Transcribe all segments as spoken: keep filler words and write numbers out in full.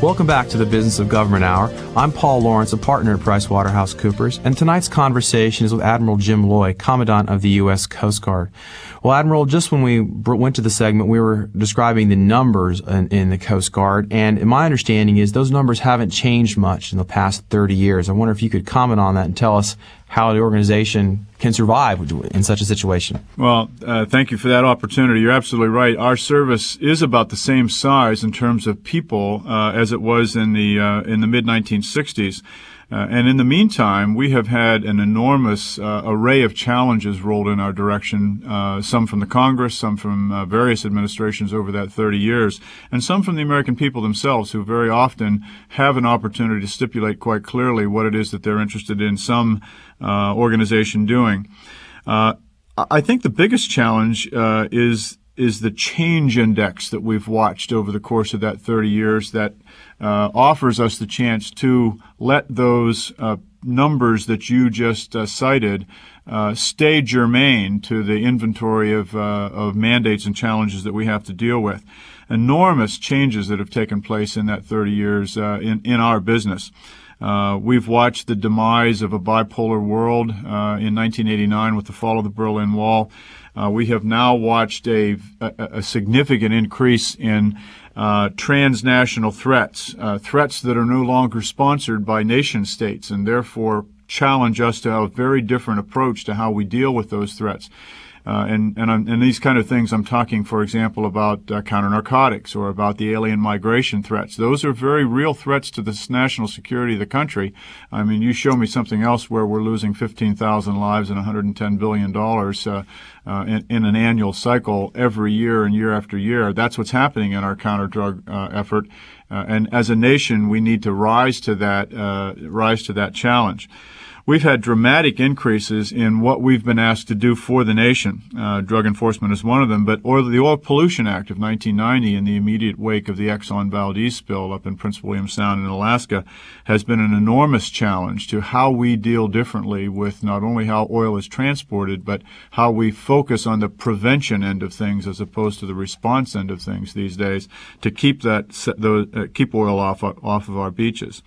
Welcome back to the Business of Government Hour. I'm Paul Lawrence, a partner at PricewaterhouseCoopers, and tonight's conversation is with Admiral Jim Loy, Commandant of the U S Coast Guard. Well, Admiral, just when we went to the segment, we were describing the numbers in, in the Coast Guard, and my understanding is those numbers haven't changed much in the past thirty years. I wonder if you could comment on that and tell us how the organization can survive in such a situation. Well, uh, thank you for that opportunity. You're absolutely right. Our service is about the same size in terms of people uh, as it was in the uh, in the mid nineteen sixties. Uh, and in the meantime, we have had an enormous uh, array of challenges rolled in our direction, uh, some from the Congress, some from uh, various administrations over that thirty years, and some from the American people themselves, who very often have an opportunity to stipulate quite clearly what it is that they're interested in some uh, organization doing. Uh, I think the biggest challenge uh, is is the change index that we've watched over the course of that thirty years that uh, offers us the chance to let those uh, numbers that you just uh, cited uh, stay germane to the inventory of, uh, of mandates and challenges that we have to deal with. Enormous changes that have taken place in that thirty years uh, in, in our business. Uh, we've watched the demise of a bipolar world uh, in nineteen eighty-nine with the fall of the Berlin Wall. Uh, we have now watched a, a, a significant increase in uh, transnational threats, uh, threats that are no longer sponsored by nation states and therefore challenge us to have a very different approach to how we deal with those threats. Uh, and, and, I'm, and these kind of things, I'm talking, for example, about uh, counter-narcotics or about the alien migration threats. Those are very real threats to the national security of the country. I mean, you show me something else where we're losing fifteen thousand lives and one hundred ten billion dollars uh, uh, in, in an annual cycle every year and year after year. That's what's happening in our counter-drug uh, effort. Uh, and as a nation, we need to rise to that, uh, rise to that challenge. We've had dramatic increases in what we've been asked to do for the nation. Uh, drug enforcement is one of them, but oil, the Oil Pollution Act of nineteen ninety, in the immediate wake of the Exxon Valdez spill up in Prince William Sound in Alaska, has been an enormous challenge to how we deal differently with not only how oil is transported, but how we focus on the prevention end of things as opposed to the response end of things these days to keep that the, uh, keep oil off off of our beaches.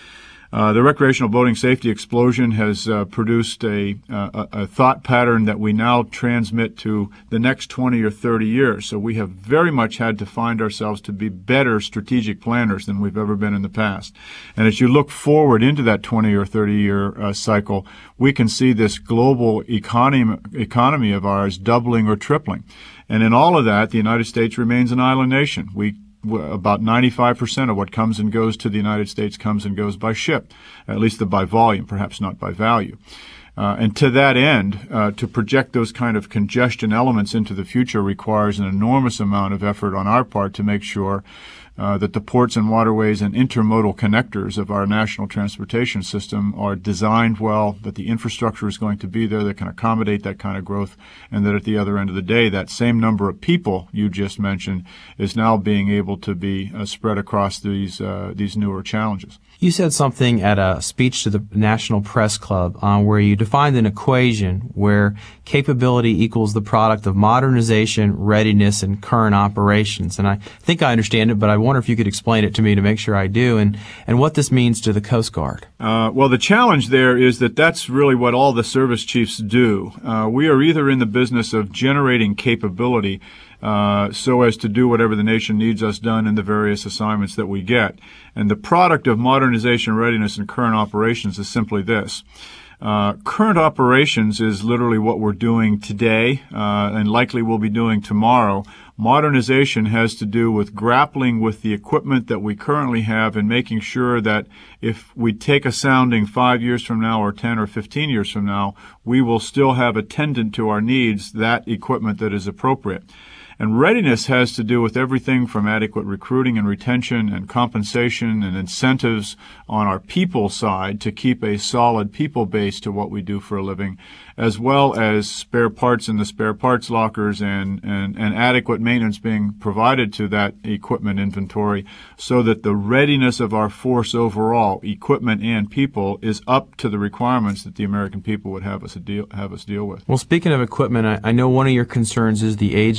Uh, the recreational boating safety explosion has uh, produced a, uh, a thought pattern that we now transmit to the next twenty or thirty years. So we have very much had to find ourselves to be better strategic planners than we've ever been in the past. And as you look forward into that twenty or thirty year uh, cycle, we can see this global economy, economy of ours doubling or tripling. And in all of that, the United States remains an island nation. We About ninety-five percent of what comes and goes to the United States comes and goes by ship, at least the by volume, perhaps not by value. Uh, and to that end, uh, to project those kind of congestion elements into the future requires an enormous amount of effort on our part to make sure uh, that the ports and waterways and intermodal connectors of our national transportation system are designed well, that the infrastructure is going to be there that can accommodate that kind of growth, and that at the other end of the day, that same number of people you just mentioned is now being able to be uh, spread across these uh, these newer challenges. You said something at a speech to the National Press Club uh, where you defined an equation where capability equals the product of modernization, readiness, and current operations. And I think I understand it, but I wonder if you could explain it to me to make sure I do, and, and what this means to the Coast Guard. Uh, well, the challenge there is that that's really what all the service chiefs do. Uh, we are either in the business of generating capability Uh, so as to do whatever the nation needs us done in the various assignments that we get. And the product of modernization, readiness, and current operations is simply this. Uh, current operations is literally what we're doing today uh, and likely will be doing tomorrow. Modernization has to do with grappling with the equipment that we currently have and making sure that if we take a sounding five years from now or ten or fifteen years from now, we will still have attendant to our needs that equipment that is appropriate. And readiness has to do with everything from adequate recruiting and retention and compensation and incentives on our people side to keep a solid people base to what we do for a living, as well as spare parts in the spare parts lockers and, and, and adequate maintenance being provided to that equipment inventory so that the readiness of our force overall, equipment and people, is up to the requirements that the American people would have us deal, have us deal with. Well, speaking of equipment, I, I know one of your concerns is the age of the fleet.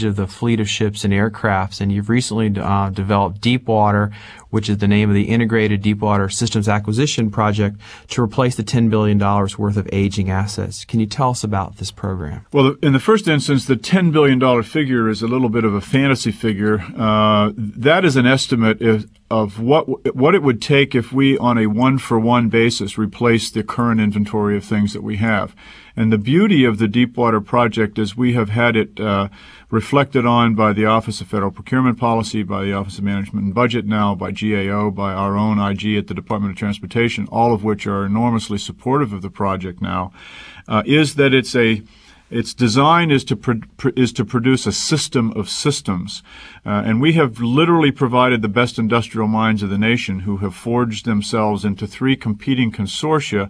fleet of ships and aircrafts, and you've recently uh, developed Deepwater, which is the name of the Integrated Deepwater Systems Acquisition Project, to replace the ten billion dollars worth of aging assets. Can you tell us about this program? Well, in the first instance, the ten billion dollars figure is a little bit of a fantasy figure. Uh, that is an estimate of, of what what it would take if we, on a one-for-one basis, replace the current inventory of things that we have. And the beauty of the Deepwater project is we have had it uh, reflected on by the Office of Federal Procurement Policy, by the Office of Management and Budget now, by G A O, by our own I G at the Department of Transportation, all of which are enormously supportive of the project now, uh, is that it's a its design is to pro- is to produce a system of systems. Uh, and we have literally provided the best industrial minds of the nation who have forged themselves into three competing consortia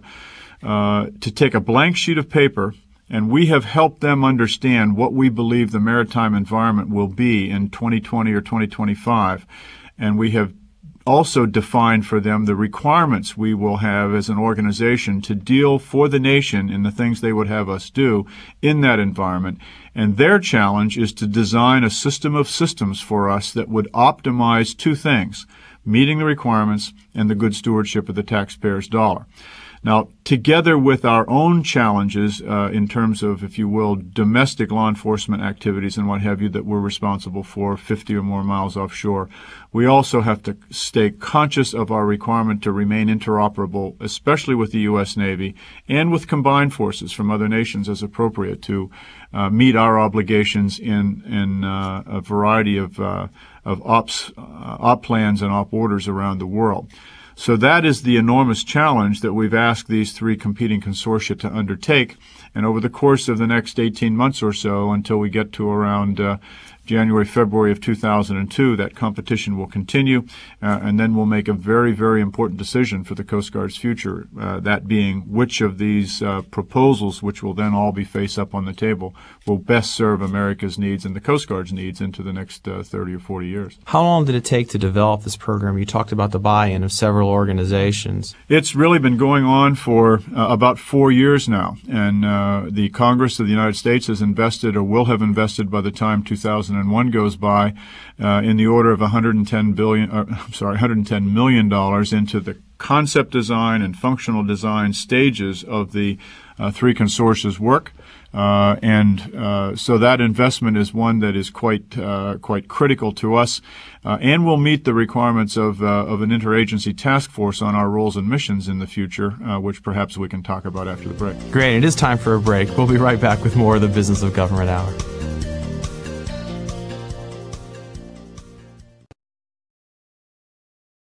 Uh, to take a blank sheet of paper, and we have helped them understand what we believe the maritime environment will be in twenty twenty or twenty twenty-five. And we have also defined for them the requirements we will have as an organization to deal for the nation in the things they would have us do in that environment. And their challenge is to design a system of systems for us that would optimize two things: meeting the requirements and the good stewardship of the taxpayer's dollar. Now, together with our own challenges uh, in terms of, if you will, domestic law enforcement activities and what have you that we're responsible for fifty or more miles offshore, we also have to stay conscious of our requirement to remain interoperable, especially with the U S Navy and with combined forces from other nations as appropriate to uh, meet our obligations in, in uh, a variety of, uh, of ops, uh, op plans and op orders around the world. So that is the enormous challenge that we've asked these three competing consortia to undertake. And over the course of the next eighteen months or so, until we get to around uh, January, February of two thousand two, that competition will continue, uh, and then we'll make a very, very important decision for the Coast Guard's future, uh, that being which of these uh, proposals, which will then all be face up on the table, will best serve America's needs and the Coast Guard's needs into the next uh, thirty or forty years. How long did it take to develop this program? You talked about the buy-in of several organizations. It's really been going on for uh, about four years now, and uh, the Congress of the United States has invested or will have invested by the time two thousand one goes by uh, in the order of one hundred ten billion dollars, uh, I'm sorry, one hundred ten million dollars into the concept design and functional design stages of the uh, three consortia's work. Uh, and uh, so that investment is one that is quite uh, quite critical to us, uh, and will meet the requirements of uh, of an interagency task force on our roles and missions in the future, uh, which perhaps we can talk about after the break. Great. It is time for a break. We'll be right back with more of the Business of Government Hour.